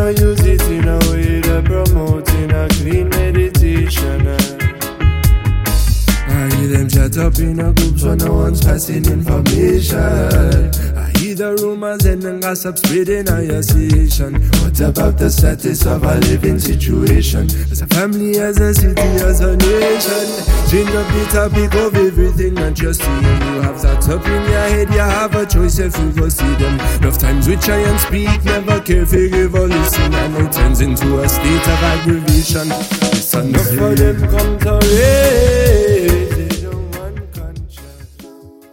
no use it in a way to promoting a clean meditation. I hear them chat up in a group so no one's passing information. I hear the rumors and the gossip spreading on your station. What about the status of our living situation? As a family, as a city, as a nation. Change up the topic of everything that you're seeing. You have that up in your head, you have a choice if you go see them. Enough times we try and speak, never care if you give or listen. And it turns into a state of aggravation. It's enough for them come to rain.